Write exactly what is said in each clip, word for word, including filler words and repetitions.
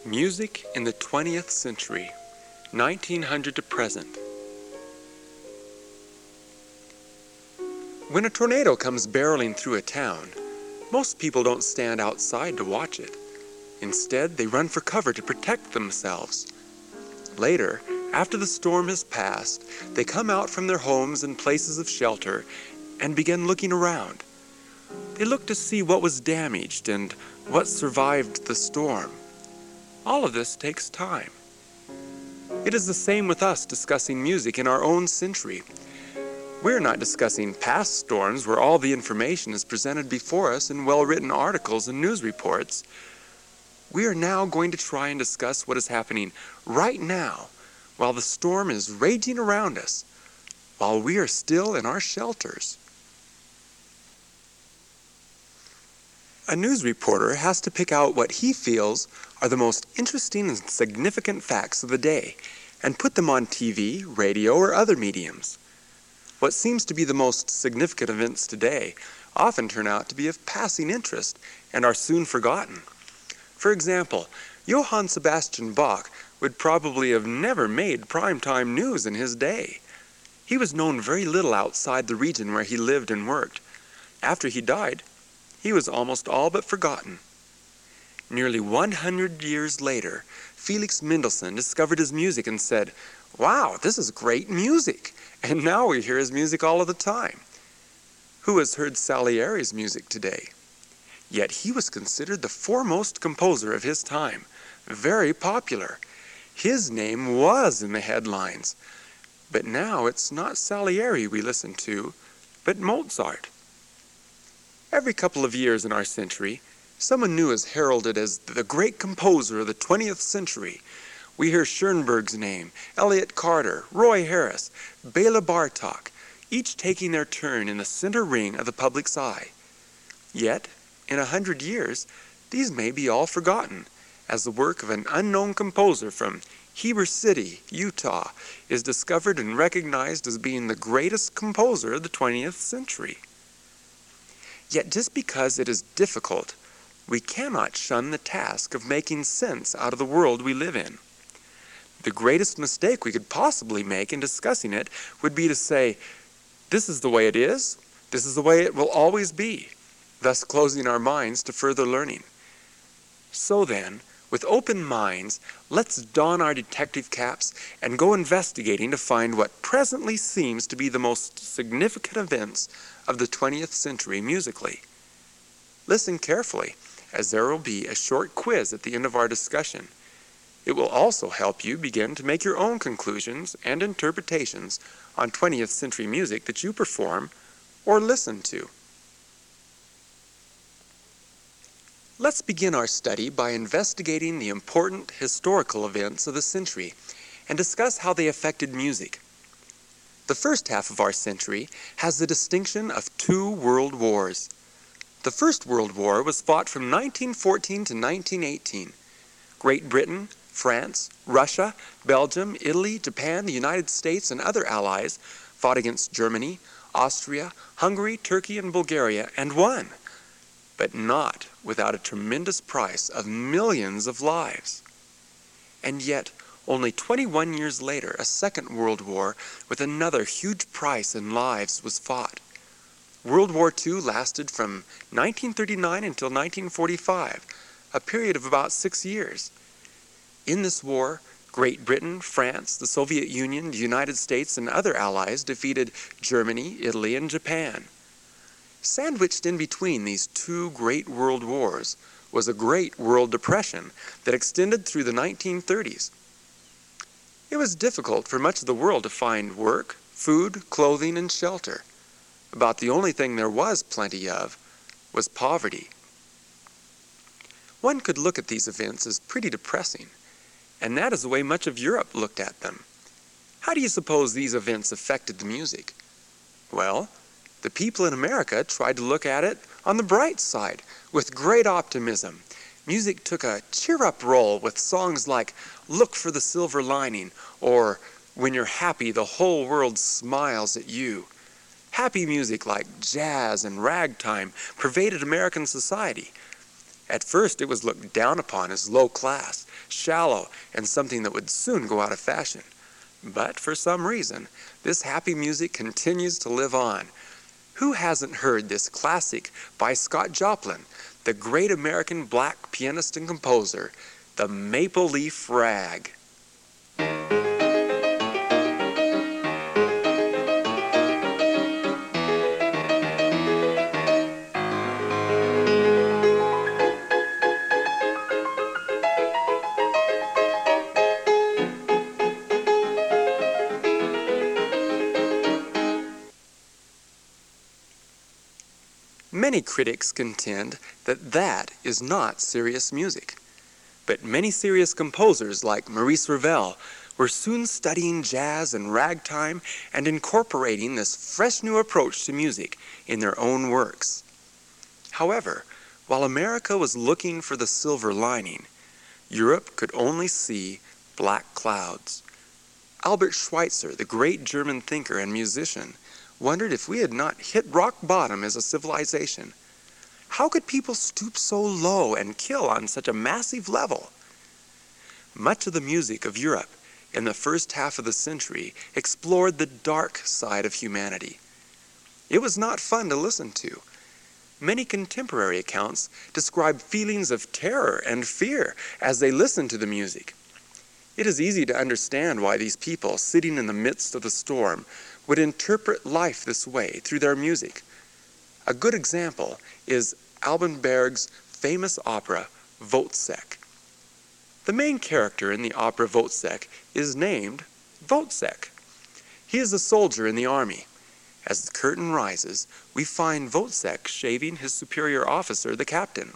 Music in the twentieth century, nineteen hundred to present. When a tornado comes barreling through a town, most people don't stand outside to watch it. Instead, they run for cover to protect themselves. Later, after the storm has passed, they come out from their homes and places of shelter and begin looking around. They look to see what was damaged and what survived the storm. All of this takes time. It is the same with us discussing music in our own century. We're not discussing past storms where all the information is presented before us in well-written articles and news reports. We are now going to try and discuss what is happening right now while the storm is raging around us, while we are still in our shelters. A news reporter has to pick out what he feels are the most interesting and significant facts of the day and put them on T V, radio, or other mediums. What seems to be the most significant events today often turn out to be of passing interest and are soon forgotten. For example, Johann Sebastian Bach would probably have never made primetime news in his day. He was known very little outside the region where he lived and worked. After he died, he was almost all but forgotten. Nearly one hundred years later, Felix Mendelssohn discovered his music and said, "Wow, this is great music." And now we hear his music all of the time. Who has heard Salieri's music today? Yet he was considered the foremost composer of his time, very popular. His name was in the headlines. But now it's not Salieri we listen to, but Mozart. Every couple of years in our century, someone new is heralded as the great composer of the twentieth century. We hear Schoenberg's name, Elliott Carter, Roy Harris, Bela Bartok, each taking their turn in the center ring of the public's eye. Yet, in a hundred years, these may be all forgotten, as the work of an unknown composer from Heber City, Utah, is discovered and recognized as being the greatest composer of the twentieth century. Yet just because it is difficult, we cannot shun the task of making sense out of the world we live in. The greatest mistake we could possibly make in discussing it would be to say, this is the way it is, this is the way it will always be, thus closing our minds to further learning. So then, with open minds, let's don our detective caps and go investigating to find what presently seems to be the most significant events of the twentieth century musically. Listen carefully, as there will be a short quiz at the end of our discussion. It will also help you begin to make your own conclusions and interpretations on twentieth century music that you perform or listen to. Let's begin our study by investigating the important historical events of the century and discuss how they affected music. The first half of our century has the distinction of two world wars. The First World War was fought from nineteen fourteen to nineteen eighteen. Great Britain, France, Russia, Belgium, Italy, Japan, the United States, and other allies fought against Germany, Austria, Hungary, Turkey, and Bulgaria, and won, but not without a tremendous price of millions of lives. And yet, only twenty-one years later, a Second World War with another huge price in lives was fought. World War Two lasted from nineteen thirty-nine until nineteen forty-five, a period of about six years. In this war, Great Britain, France, the Soviet Union, the United States, and other allies defeated Germany, Italy, and Japan. Sandwiched in between these two great world wars was a great world depression that extended through the nineteen thirties. It was difficult for much of the world to find work, food, clothing, and shelter. About the only thing there was plenty of was poverty. One could look at these events as pretty depressing, and that is the way much of Europe looked at them. How do you suppose these events affected the music? Well, the people in America tried to look at it on the bright side, with great optimism. Music took a cheer-up role with songs like "Look for the Silver Lining" or "When You're Happy, the Whole World Smiles at You." Happy music like jazz and ragtime pervaded American society. At first it was looked down upon as low class, shallow, and something that would soon go out of fashion. But for some reason, this happy music continues to live on. Who hasn't heard this classic by Scott Joplin, the great American black pianist and composer, the Maple Leaf Rag? Many critics contend that that is not serious music. But many serious composers like Maurice Ravel were soon studying jazz and ragtime and incorporating this fresh new approach to music in their own works. However, while America was looking for the silver lining, Europe could only see black clouds. Albert Schweitzer, the great German thinker and musician, wondered if we had not hit rock bottom as a civilization. How could people stoop so low and kill on such a massive level? Much of the music of Europe in the first half of the century explored the dark side of humanity. It was not fun to listen to. Many contemporary accounts describe feelings of terror and fear as they listened to the music. It is easy to understand why these people, sitting in the midst of the storm, would interpret life this way through their music. A good example is Alban Berg's famous opera, Wozzek. The main character in the opera Wozzek is named Wozzek. He is a soldier in the army. As the curtain rises, we find Wozzek shaving his superior officer, the captain.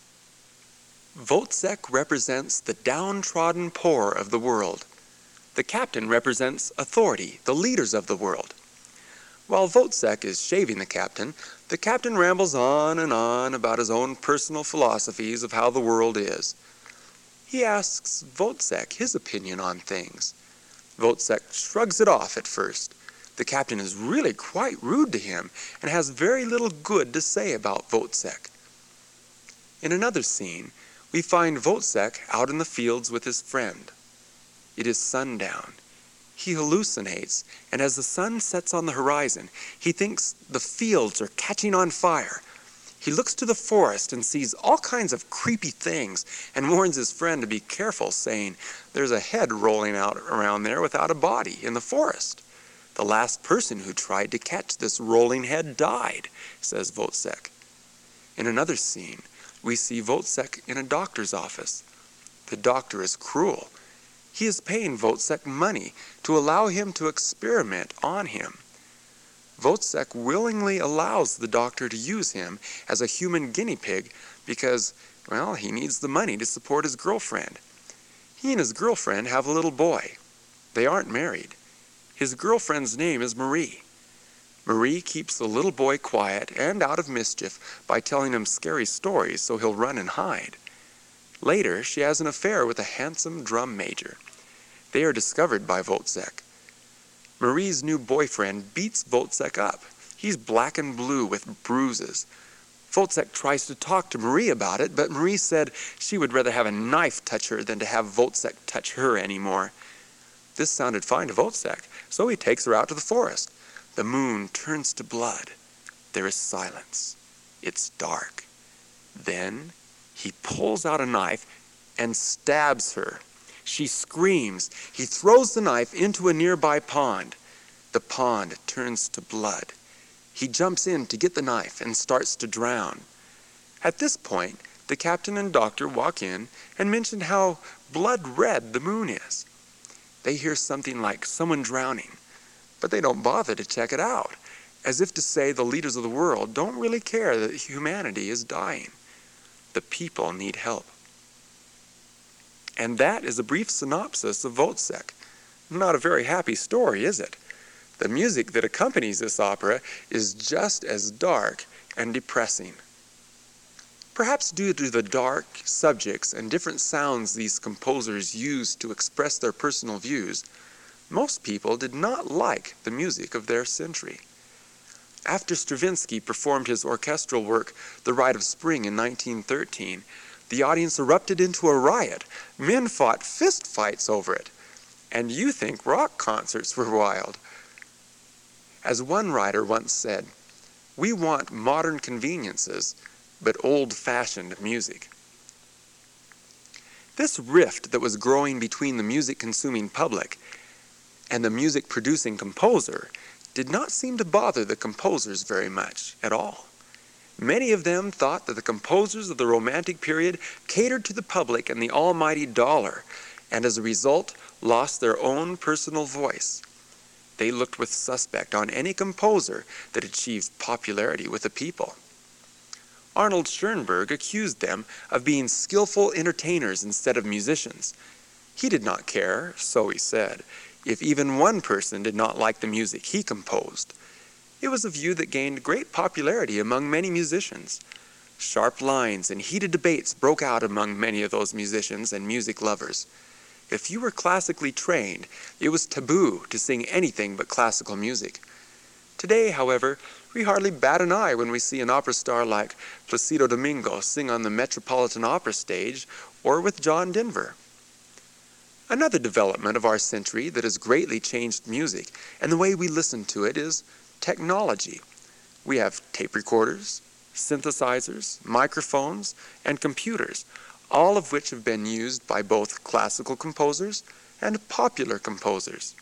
Wozzek represents the downtrodden poor of the world. The captain represents authority, the leaders of the world. While Wozzek is shaving the captain, the captain rambles on and on about his own personal philosophies of how the world is. He asks Wozzek his opinion on things. Wozzek shrugs it off at first. The captain is really quite rude to him and has very little good to say about Wozzek. In another scene, we find Wozzek out in the fields with his friend. It is sundown. He hallucinates, and as the sun sets on the horizon, he thinks the fields are catching on fire. He looks to the forest and sees all kinds of creepy things and warns his friend to be careful, saying, "There's a head rolling out around there without a body in the forest. The last person who tried to catch this rolling head died," says Wozzek. In another scene, we see Wozzek in a doctor's office. The doctor is cruel. He is paying Wozzek money to allow him to experiment on him. Wozzek willingly allows the doctor to use him as a human guinea pig because, well, he needs the money to support his girlfriend. He and his girlfriend have a little boy. They aren't married. His girlfriend's name is Marie. Marie keeps the little boy quiet and out of mischief by telling him scary stories so he'll run and hide. Later, she has an affair with a handsome drum major. They are discovered by Wozzek. Marie's new boyfriend beats Wozzek up. He's black and blue with bruises. Wozzek tries to talk to Marie about it, but Marie said she would rather have a knife touch her than to have Wozzek touch her anymore. This sounded fine to Wozzek, so he takes her out to the forest. The moon turns to blood. There is silence. It's dark. Then he pulls out a knife and stabs her. She screams. He throws the knife into a nearby pond. The pond turns to blood. He jumps in to get the knife and starts to drown. At this point, the captain and doctor walk in and mention how blood red the moon is. They hear something like someone drowning, but they don't bother to check it out, as if to say the leaders of the world don't really care that humanity is dying. The people need help. And that is a brief synopsis of Wozzek. Not a very happy story, is it? The music that accompanies this opera is just as dark and depressing. Perhaps due to the dark subjects and different sounds these composers used to express their personal views, most people did not like the music of their century. After Stravinsky performed his orchestral work, The Rite of Spring, in nineteen thirteen, The audience erupted into a riot. Men fought fist fights over it. And you think rock concerts were wild. As one writer once said, "We want modern conveniences, but old-fashioned music." This rift that was growing between the music-consuming public and the music-producing composer did not seem to bother the composers very much at all. Many of them thought that the composers of the Romantic period catered to the public and the almighty dollar, and as a result lost their own personal voice. They looked with suspect on any composer that achieved popularity with the people. Arnold Schoenberg accused them of being skillful entertainers instead of musicians. He did not care, so he said, if even one person did not like the music he composed. It was a view that gained great popularity among many musicians. Sharp lines and heated debates broke out among many of those musicians and music lovers. If you were classically trained, it was taboo to sing anything but classical music. Today, however, we hardly bat an eye when we see an opera star like Placido Domingo sing on the Metropolitan Opera stage or with John Denver. Another development of our century that has greatly changed music and the way we listen to it is technology. We have tape recorders, synthesizers, microphones, and computers, all of which have been used by both classical composers and popular composers.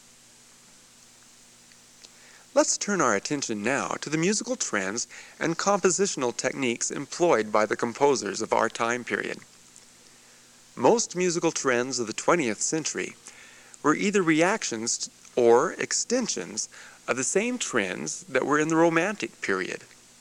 Let's turn our attention now to the musical trends and compositional techniques employed by the composers of our time period. Most musical trends of the twentieth century were either reactions or extensions of the same trends that were in the Romantic period.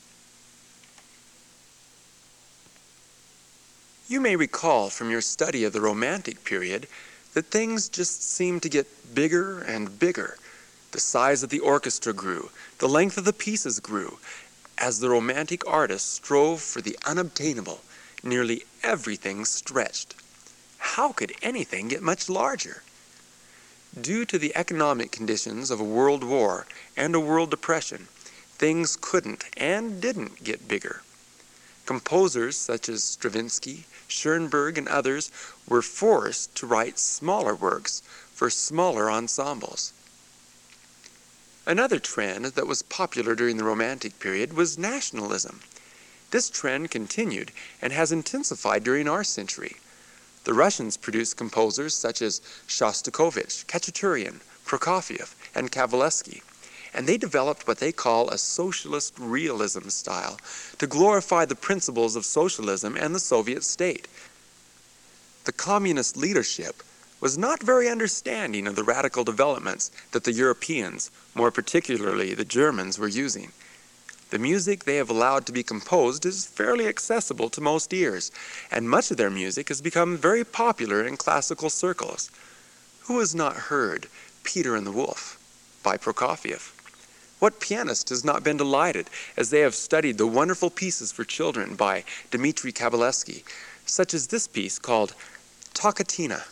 You may recall from your study of the Romantic period that things just seemed to get bigger and bigger. The size of the orchestra grew, the length of the pieces grew. As the Romantic artists strove for the unobtainable, nearly everything stretched. How could anything get much larger? Due to the economic conditions of a world war and a world depression, things couldn't and didn't get bigger. Composers such as Stravinsky, Schoenberg, and others were forced to write smaller works for smaller ensembles. Another trend that was popular during the Romantic period was nationalism. This trend continued and has intensified during our century. The Russians produced composers such as Shostakovich, Khachaturian, Prokofiev, and Kavalevsky, and they developed what they call a socialist realism style to glorify the principles of socialism and the Soviet state. The communist leadership was not very understanding of the radical developments that the Europeans, more particularly the Germans, were using. The music they have allowed to be composed is fairly accessible to most ears, and much of their music has become very popular in classical circles. Who has not heard Peter and the Wolf by Prokofiev? What pianist has not been delighted as they have studied the wonderful pieces for children by Dmitri Kabalevsky, such as this piece called Tokatina?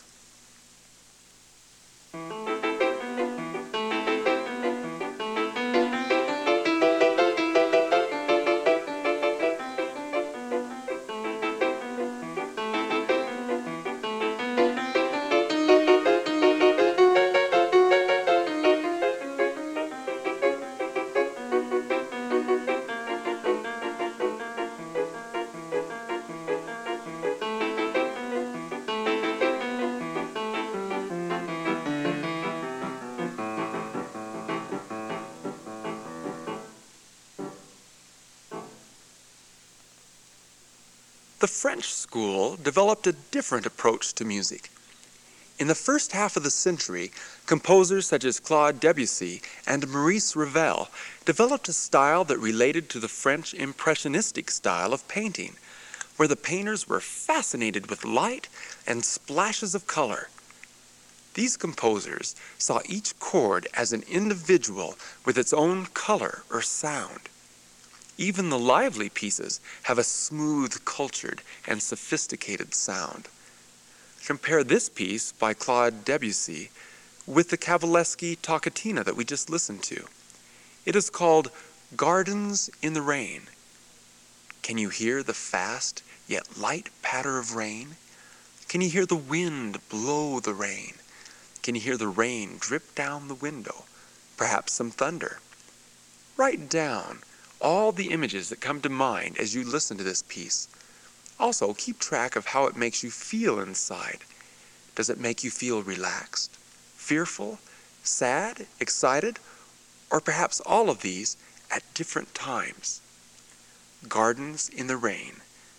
The French school developed a different approach to music. In the first half of the century, composers such as Claude Debussy and Maurice Ravel developed a style that related to the French impressionistic style of painting, where the painters were fascinated with light and splashes of color. These composers saw each chord as an individual with its own color or sound. Even the lively pieces have a smooth, cultured, and sophisticated sound. Compare this piece by Claude Debussy with the Kavalevsky Tokatina that we just listened to. It is called Gardens in the Rain. Can you hear the fast yet light patter of rain? Can you hear the wind blow the rain? Can you hear the rain drip down the window? Perhaps some thunder. Write down all the images that come to mind as you listen to this piece. Also, keep track of how it makes you feel inside. Does it make you feel relaxed, fearful, sad, excited, or perhaps all of these at different times? Gardens in the Rain.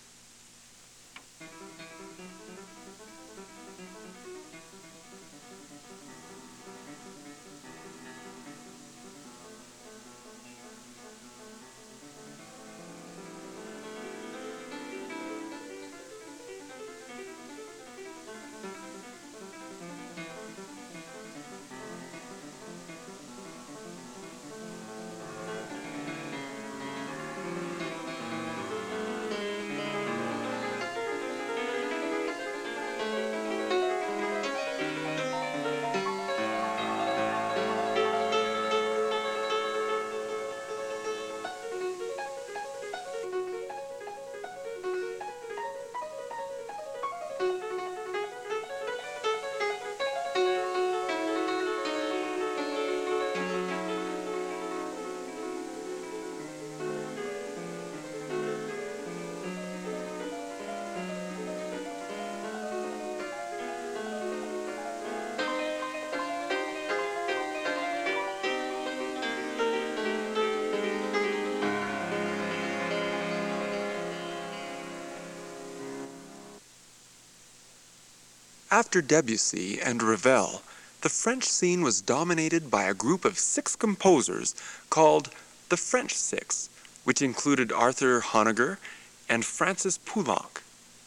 After Debussy and Ravel, the French scene was dominated by a group of six composers called the French Six, which included Arthur Honegger and Francis Poulenc.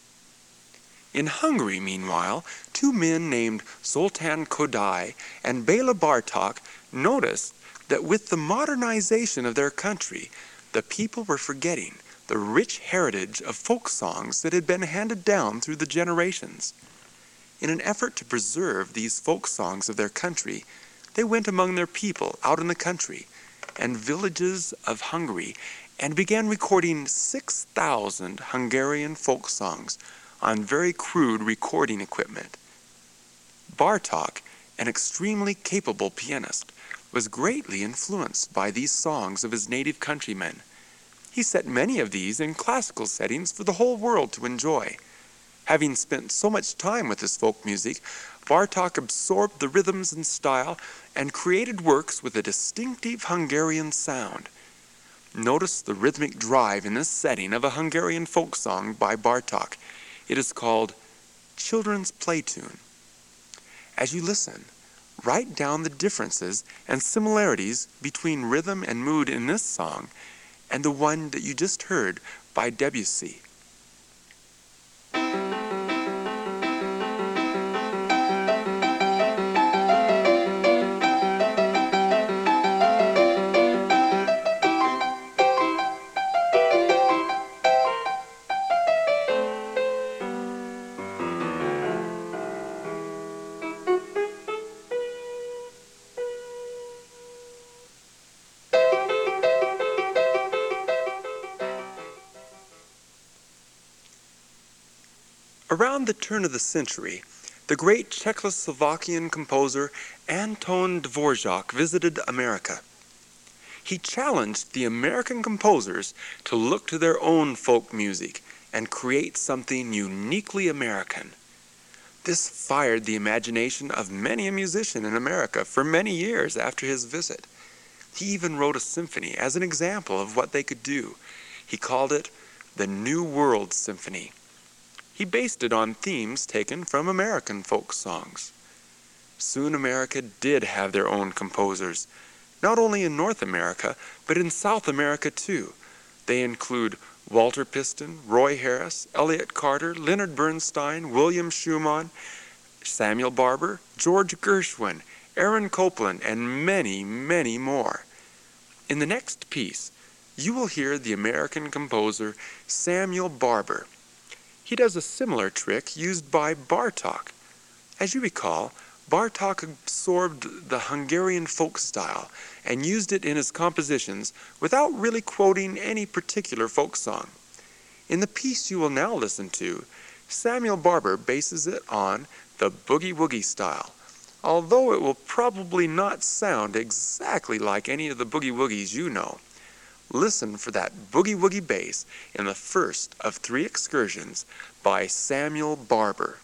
In Hungary, meanwhile, two men named Zoltán Kodály and Béla Bartók noticed that with the modernization of their country, the people were forgetting the rich heritage of folk songs that had been handed down through the generations. In an effort to preserve these folk songs of their country, they went among their people out in the country and villages of Hungary and began recording six thousand Hungarian folk songs on very crude recording equipment. Bartók, an extremely capable pianist, was greatly influenced by these songs of his native countrymen. He set many of these in classical settings for the whole world to enjoy. Having spent so much time with his folk music, Bartók absorbed the rhythms and style and created works with a distinctive Hungarian sound. Notice the rhythmic drive in this setting of a Hungarian folk song by Bartók. It is called Children's Play Tune. As you listen, write down the differences and similarities between rhythm and mood in this song and the one that you just heard by Debussy. Around the turn of the century, the great Czechoslovakian composer Anton Dvorak visited America. He challenged the American composers to look to their own folk music and create something uniquely American. This fired the imagination of many a musician in America for many years after his visit. He even wrote a symphony as an example of what they could do. He called it the New World Symphony. He based it on themes taken from American folk songs. Soon America did have their own composers, not only in North America, but in South America too. They include Walter Piston, Roy Harris, Elliott Carter, Leonard Bernstein, William Schumann, Samuel Barber, George Gershwin, Aaron Copland, and many, many more. In the next piece, you will hear the American composer Samuel Barber. He does a similar trick used by Bartók. As you recall, Bartók absorbed the Hungarian folk style and used it in his compositions without really quoting any particular folk song. In the piece you will now listen to, Samuel Barber bases it on the boogie-woogie style, although it will probably not sound exactly like any of the boogie-woogies you know. Listen for that boogie-woogie bass in the first of three excursions by Samuel Barber.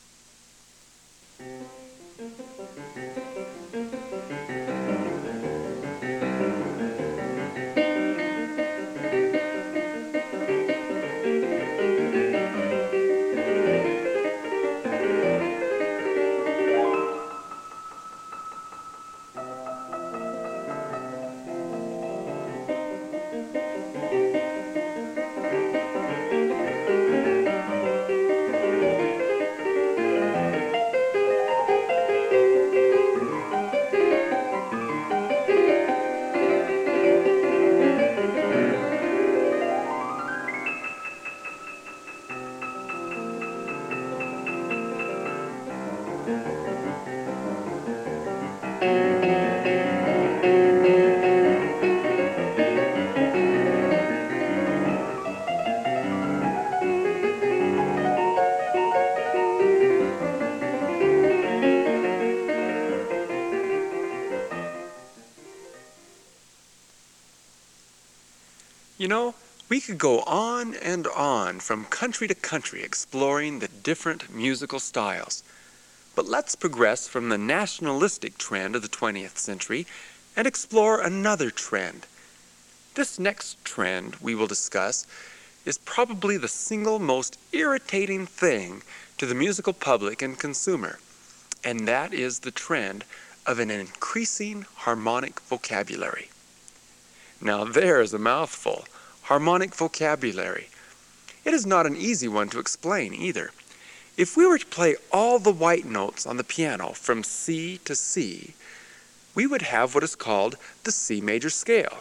You know, we could go on and on from country to country exploring the different musical styles. But let's progress from the nationalistic trend of the twentieth century and explore another trend. This next trend we will discuss is probably the single most irritating thing to the musical public and consumer, and that is the trend of an increasing harmonic vocabulary. Now there's a mouthful. Harmonic vocabulary. It is not an easy one to explain either. If we were to play all the white notes on the piano from C to C, we would have what is called the C major scale.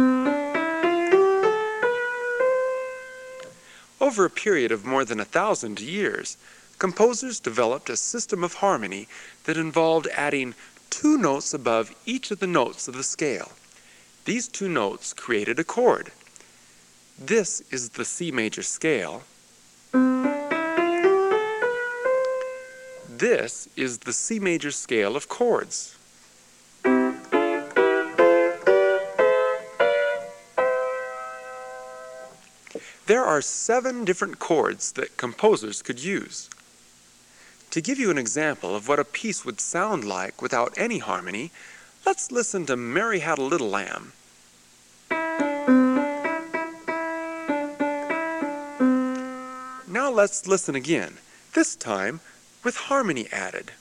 Over a period of more than a thousand years, composers developed a system of harmony that involved adding two notes above each of the notes of the scale. These two notes created a chord. This is the C major scale. This is the C major scale of chords. There are seven different chords that composers could use. To give you an example of what a piece would sound like without any harmony, let's listen to Mary Had a Little Lamb. Now let's listen again, this time with harmony added.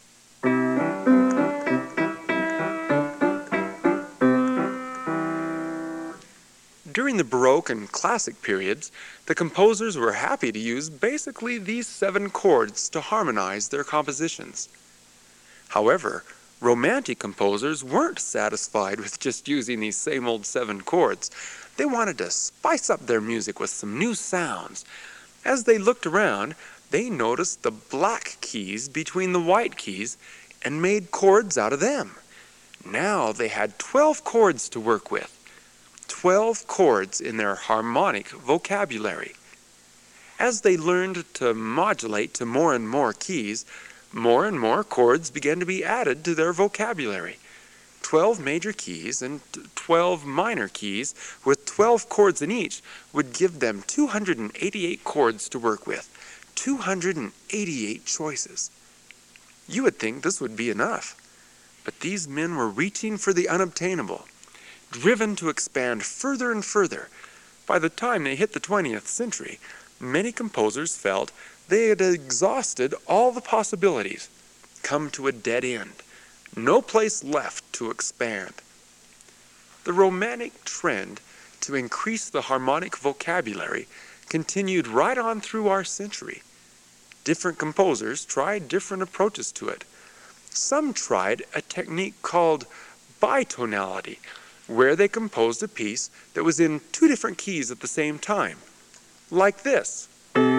During the Baroque and Classic periods, the composers were happy to use basically these seven chords to harmonize their compositions. However, Romantic composers weren't satisfied with just using these same old seven chords. They wanted to spice up their music with some new sounds. As they looked around, they noticed the black keys between the white keys and made chords out of them. Now they had twelve chords to work with. twelve chords in their harmonic vocabulary. As they learned to modulate to more and more keys, more and more chords began to be added to their vocabulary. twelve major keys and twelve minor keys with twelve chords in each would give them two hundred eighty-eight chords to work with, two hundred eighty-eight choices. You would think this would be enough, but these men were reaching for the unobtainable, driven to expand further and further. By the time they hit the twentieth century, many composers felt they had exhausted all the possibilities, come to a dead end, no place left to expand. The Romantic trend to increase the harmonic vocabulary continued right on through our century. Different composers tried different approaches to it. Some tried a technique called bitonality, where they composed a piece that was in two different keys at the same time, like this.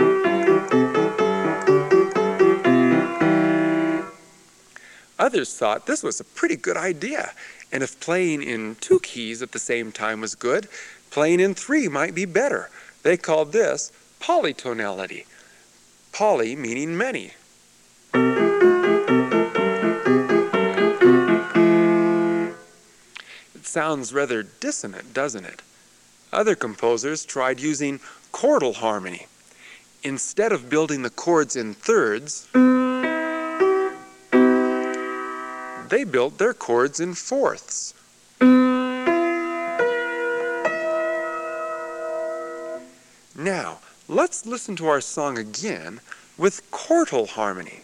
Others thought this was a pretty good idea, and if playing in two keys at the same time was good, playing in three might be better. They called this polytonality. Poly meaning many. It sounds rather dissonant, doesn't it? Other composers tried using chordal harmony. Instead of building the chords in thirds, they built their chords in fourths. Now, let's listen to our song again with chordal harmony.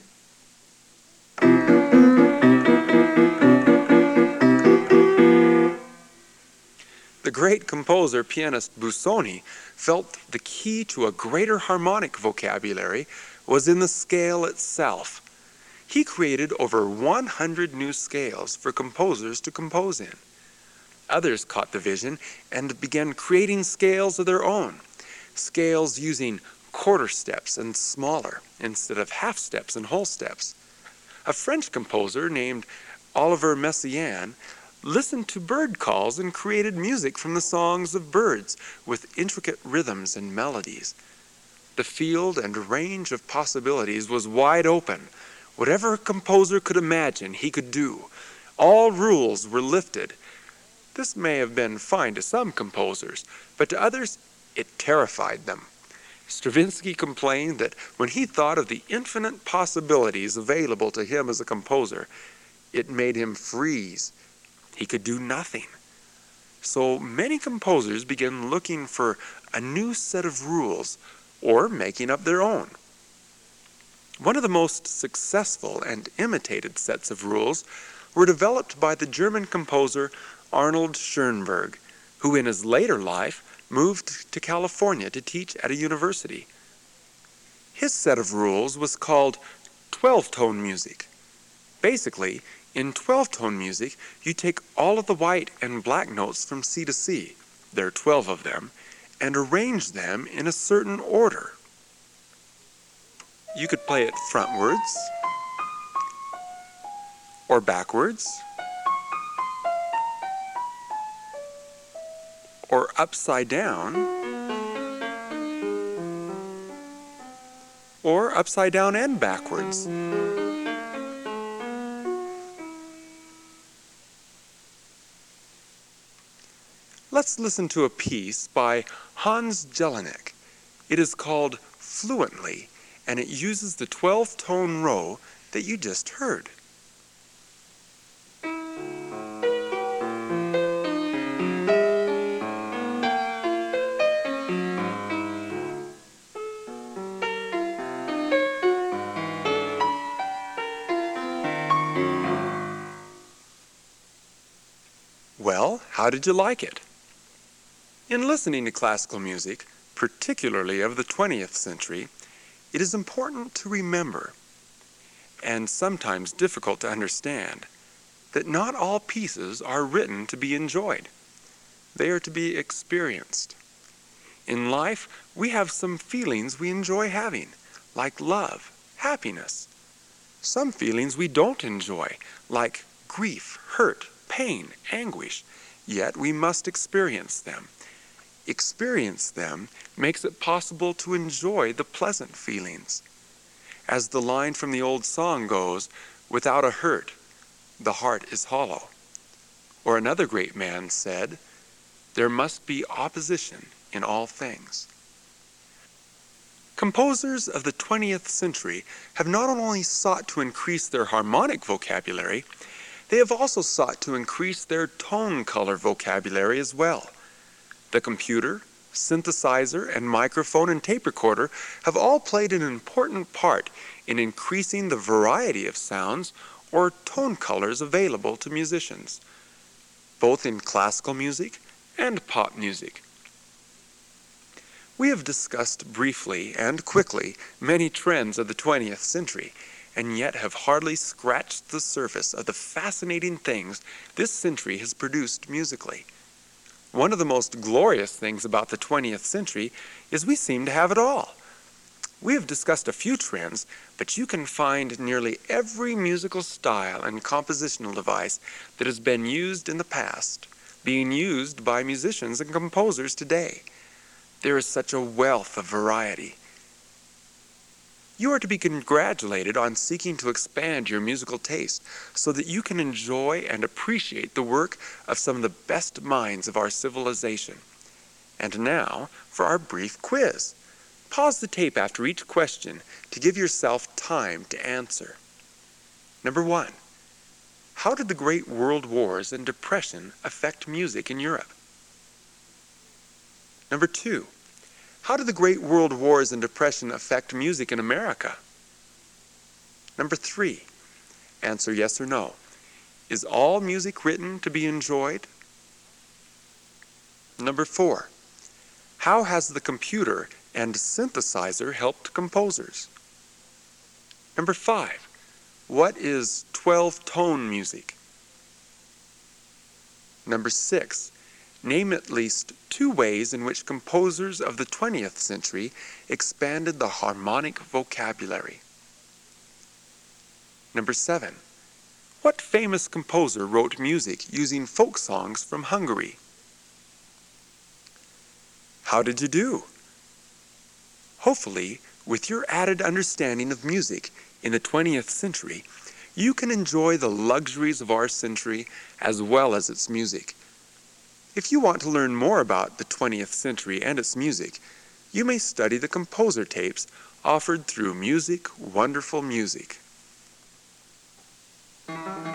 The great composer, pianist Busoni felt the key to a greater harmonic vocabulary was in the scale itself. He created over one hundred new scales for composers to compose in. Others caught the vision and began creating scales of their own, scales using quarter steps and smaller instead of half steps and whole steps. A French composer named Olivier Messiaen listened to bird calls and created music from the songs of birds with intricate rhythms and melodies. The field and range of possibilities was wide open. Whatever a composer could imagine, he could do. All rules were lifted. This may have been fine to some composers, but to others, it terrified them. Stravinsky complained that when he thought of the infinite possibilities available to him as a composer, it made him freeze. He could do nothing. So many composers began looking for a new set of rules or making up their own. One of the most successful and imitated sets of rules were developed by the German composer Arnold Schoenberg, who in his later life moved to California to teach at a university. His set of rules was called twelve-tone music. Basically, in twelve-tone music, you take all of the white and black notes from C to C, there are twelve of them, and arrange them in a certain order. You could play it frontwards, or backwards, or upside down, or upside down and backwards. Let's listen to a piece by Hans Jelinek. It is called Fluently, and it uses the twelve-tone row that you just heard. Well, how did you like it? In listening to classical music, particularly of the twentieth century, it is important to remember, and sometimes difficult to understand, that not all pieces are written to be enjoyed. They are to be experienced. In life, we have some feelings we enjoy having, like love, happiness. Some feelings we don't enjoy, like grief, hurt, pain, anguish, yet we must experience them. Experience them makes it possible to enjoy the pleasant feelings. As the line from the old song goes, without a hurt, the heart is hollow. Or another great man said, there must be opposition in all things. Composers of the twentieth century have not only sought to increase their harmonic vocabulary, they have also sought to increase their tone color vocabulary as well. The computer, synthesizer, and microphone and tape recorder have all played an important part in increasing the variety of sounds or tone colors available to musicians, both in classical music and pop music. We have discussed briefly and quickly many trends of the twentieth century, and yet have hardly scratched the surface of the fascinating things this century has produced musically. One of the most glorious things about the twentieth century is we seem to have it all. We have discussed a few trends, but you can find nearly every musical style and compositional device that has been used in the past, being used by musicians and composers today. There is such a wealth of variety. You are to be congratulated on seeking to expand your musical taste so that you can enjoy and appreciate the work of some of the best minds of our civilization. And now for our brief quiz. Pause the tape after each question to give yourself time to answer. Number one, how did the Great World Wars and Depression affect music in Europe? Number two, how did the Great World Wars and Depression affect music in America? Number three, answer yes or no. Is all music written to be enjoyed? Number four, how has the computer and synthesizer helped composers? Number five, what is twelve-tone music? Number six, name at least two ways in which composers of the twentieth century expanded the harmonic vocabulary. Number seven, what famous composer wrote music using folk songs from Hungary? How did you do? Hopefully, with your added understanding of music in the twentieth century, you can enjoy the luxuries of our century as well as its music. If you want to learn more about the twentieth century and its music, you may study the composer tapes offered through Music Wonderful Music.